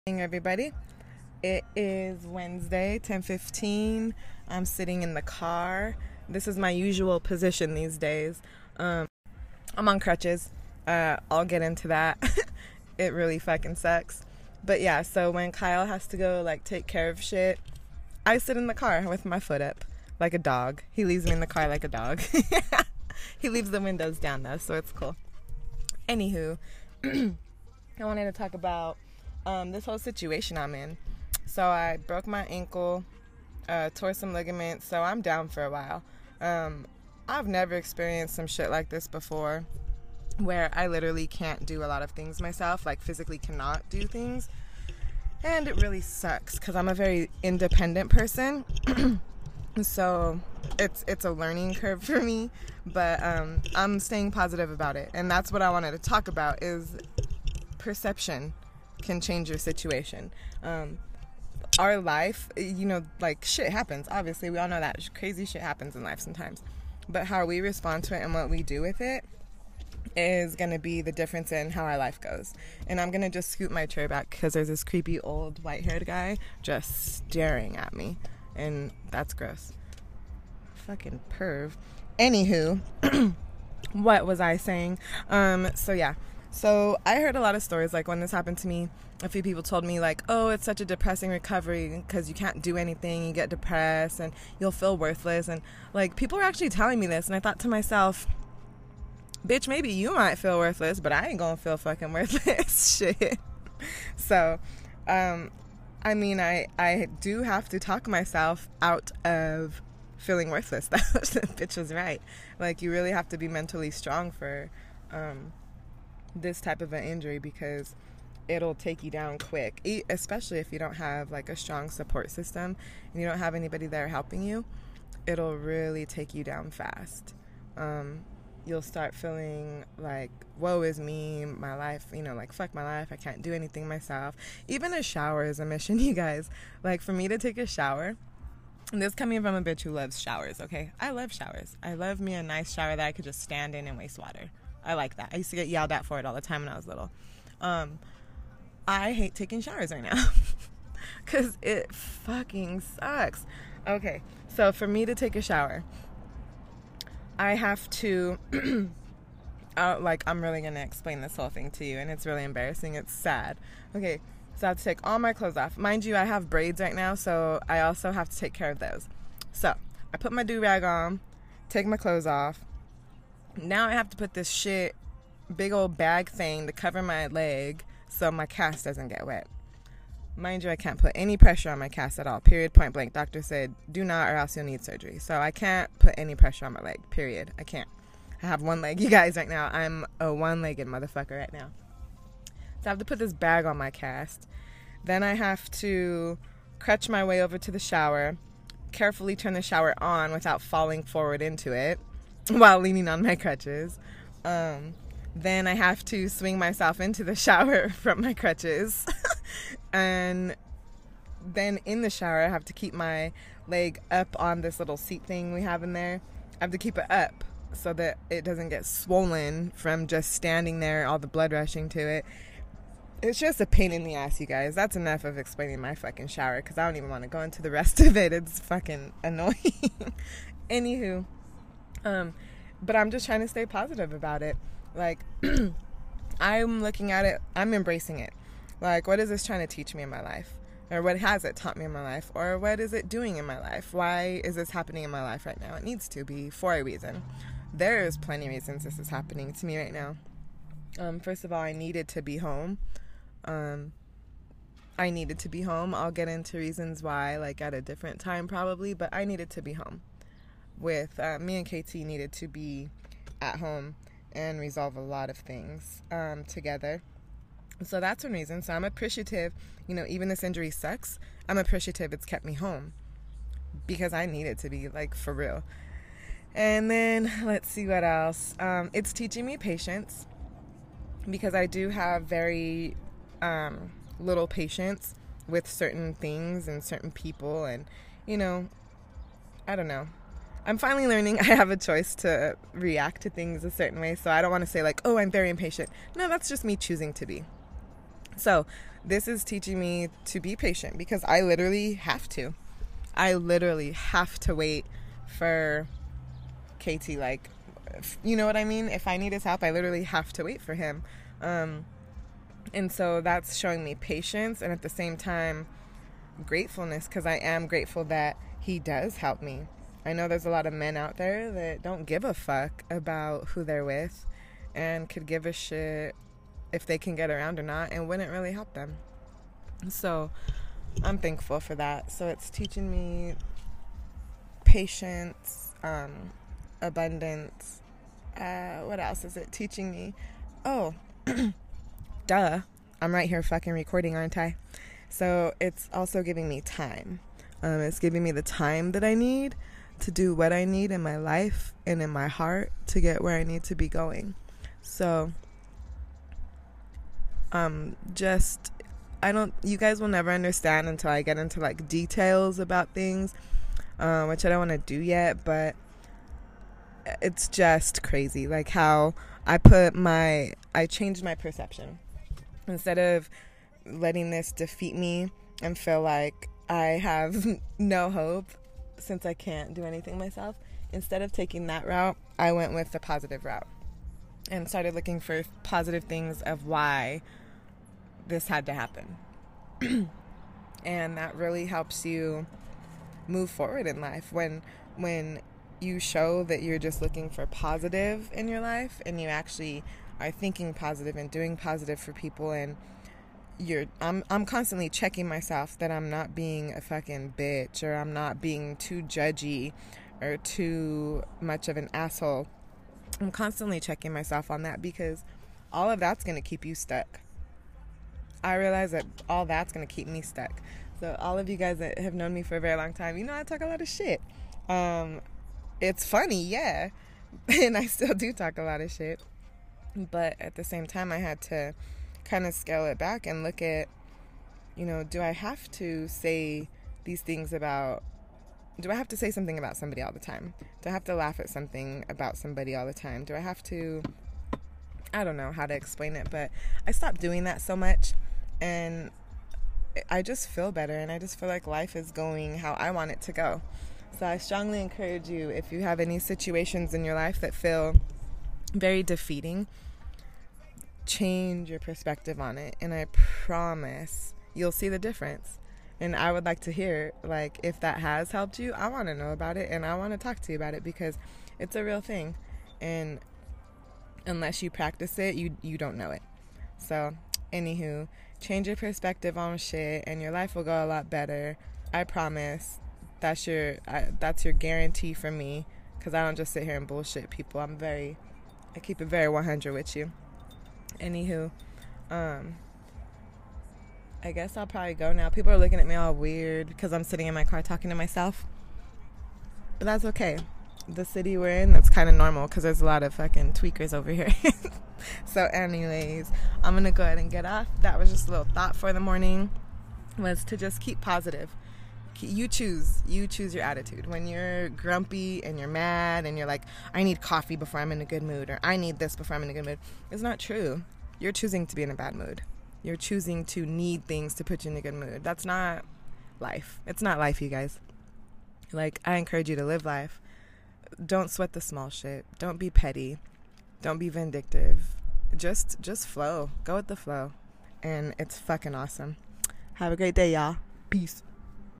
Everybody, it is Wednesday, 10:15. I'm sitting in the car. This is my usual position these days. I'm on crutches. I'll get into that. It really fucking sucks. But yeah, so when Kyle has to go take care of shit, I sit in the car with my foot up like a dog. He leaves me in the car like a dog. He leaves the windows down though, so it's cool. Anywho, I wanted to talk about this whole situation I'm in. So I broke my ankle, tore some ligaments, so I'm down for a while. I've never experienced some shit like this before, where I literally can't do a lot of things myself, physically cannot do things. And it really sucks because I'm a very independent person. So it's a learning curve for me, but I'm staying positive about it. And that's what I wanted to talk about is perception can change your situation. Our life, shit happens. Obviously, we all know that crazy shit happens in life sometimes. But how we respond to it and what we do with it is going to be the difference in how our life goes. And I'm going to just scoot my chair back because there's this creepy old white-haired guy just staring at me. And that's gross. Fucking perv. Anywho, what was I saying? So I heard a lot of stories, when this happened to me, a few people told me, oh, it's such a depressing recovery because you can't do anything, you get depressed, and you'll feel worthless. And, people were actually telling me this, and I thought to myself, bitch, maybe you might feel worthless, but I ain't gonna feel fucking worthless. Shit. So, I do have to talk myself out of feeling worthless. That bitch was right. You really have to be mentally strong for this type of an injury because it'll take you down quick, especially if you don't have a strong support system and you don't have anybody there helping you. It'll really take you down fast. You'll start feeling woe is me, my life, fuck my life, I can't do anything myself. Even a shower is a mission, you guys. For me to take a shower, and this coming from a bitch who loves showers, okay? I love showers. I love me a nice shower that I could just stand in and waste water. I like that. I used to get yelled at for it all the time when I was little. I hate taking showers right now because it fucking sucks. Okay, so for me to take a shower, I have to, I'm really going to explain this whole thing to you, and it's really embarrassing. It's sad. Okay, so I have to take all my clothes off. Mind you, I have braids right now, so I also have to take care of those. So I put my do-rag on, take my clothes off. Now I have to put this big old bag thing to cover my leg so my cast doesn't get wet. Mind you, I can't put any pressure on my cast at all. Period, point blank. Doctor said, do not or else you'll need surgery. So I can't put any pressure on my leg. Period. I can't. I have one leg. You guys, right now, I'm a one-legged motherfucker right now. So I have to put this bag on my cast. Then I have to crutch my way over to the shower, carefully turn the shower on without falling forward into it while leaning on my crutches. Then I have to swing myself into the shower from my crutches. And then in the shower, I have to keep my leg up on this little seat thing we have in there. I have to keep it up so that it doesn't get swollen from just standing there, all the blood rushing to it. It's just a pain in the ass, you guys. That's enough of explaining my fucking shower because I don't even want to go into the rest of it. It's fucking annoying. Anywho, but I'm just trying to stay positive about it. I'm looking at it, I'm embracing it. What is this trying to teach me in my life? Or what has it taught me in my life? Or what is it doing in my life? Why is this happening in my life right now? It needs to be for a reason. There's plenty of reasons this is happening to me right now. First of all, I needed to be home. I needed to be home. I'll get into reasons why, at a different time probably, but I needed to be home. Me and KT needed to be at home and resolve a lot of things together. So that's one reason. So I'm appreciative, even this injury sucks, I'm appreciative it's kept me home because I needed to be, for real. And then, let's see what else. It's teaching me patience because I do have very little patience with certain things and certain people and, I don't know. I'm finally learning I have a choice to react to things a certain way. So I don't want to say like, oh, I'm very impatient. No, that's just me choosing to be. So this is teaching me to be patient because I literally have to. I literally have to wait for KT. Like, you know what I mean? If I need his help, I literally have to wait for him. And so that's showing me patience and at the same time gratefulness, because I am grateful that he does help me. I know there's a lot of men out there that don't give a fuck about who they're with and could give a shit if they can get around or not and wouldn't really help them. So I'm thankful for that. So it's teaching me patience, abundance. What else is it teaching me? Oh, duh. I'm right here fucking recording, aren't I? So it's also giving me time. It's giving me the time that I need to do what I need in my life and in my heart to get where I need to be going. So, you guys will never understand until I get into like details about things, which I don't want to do yet, but it's just crazy. Like how I changed my perception. Instead of letting this defeat me and feel like I have no hope since I can't do anything myself, instead of taking that route, I went with the positive route and started looking for positive things of why this had to happen. And that really helps you move forward in life when you show that you're just looking for positive in your life and you actually are thinking positive and doing positive for people, and I'm constantly checking myself that I'm not being a fucking bitch, or I'm not being too judgy or too much of an asshole. I'm constantly checking myself on that because all of that's going to keep you stuck. I realize that all that's going to keep me stuck. So all of you guys that have known me for a very long time, you know I talk a lot of shit. It's funny, yeah, and I still do talk a lot of shit. But at the same time, I had to kind of scale it back and look at, do I have to say these things about, do I have to say something about somebody all the time? Do I have to laugh at something about somebody all the time? Do I have to, I don't know how to explain it, but I stopped doing that so much, and I just feel better, and I just feel like life is going how I want it to go. So I strongly encourage you, if you have any situations in your life that feel very defeating, change your perspective on it, and I promise you'll see the difference. And I would like to hear, like, if that has helped you. I want to know about it, and I want to talk to you about it because it's a real thing, and unless you practice it, you don't know it. So anywho, change your perspective on shit and your life will go a lot better. I promise. That's your guarantee from me, because I don't just sit here and bullshit people. I keep it very 100 with you. Anywho, I guess I'll probably go now. People are looking at me all weird because I'm sitting in my car talking to myself. But that's okay. The city we're in, that's kind of normal because there's a lot of fucking tweakers over here. So anyways, I'm going to go ahead and get off. That was just a little thought for the morning, was to just keep positive. You choose your attitude. When you're grumpy and you're mad and you're like, I need coffee before I'm in a good mood, or I need this before I'm in a good mood, it's not true. You're choosing to be in a bad mood. You're choosing to need things to put you in a good mood. That's not life. It's not life, you guys. Like, I encourage you to live life. Don't sweat the small shit. Don't be petty. Don't be vindictive. Just flow. Go with the flow. And it's fucking awesome. Have a great day, y'all. Peace.